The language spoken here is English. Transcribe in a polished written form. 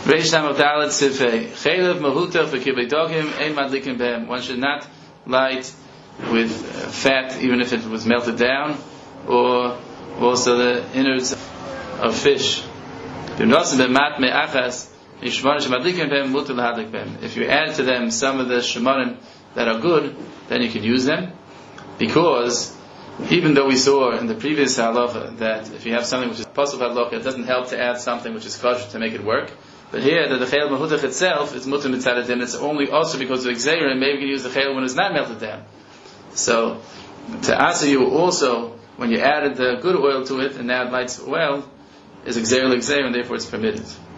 One should not light with fat, even if it was melted down, or also the innards of fish. If you add to them some of the shemanim that are good, then you can use them, because even though we saw in the previous halacha that if you have something which is possible halacha, it doesn't help to add something which is kosher to make it work. But here, the chayil mahudach itself is mutar mitzad adin. It's only also because of exerim. Maybe you can use the chayil when it's not melted down. So, to answer you also, when you added the good oil to it and now it lights well, is exerim, and therefore it's permitted.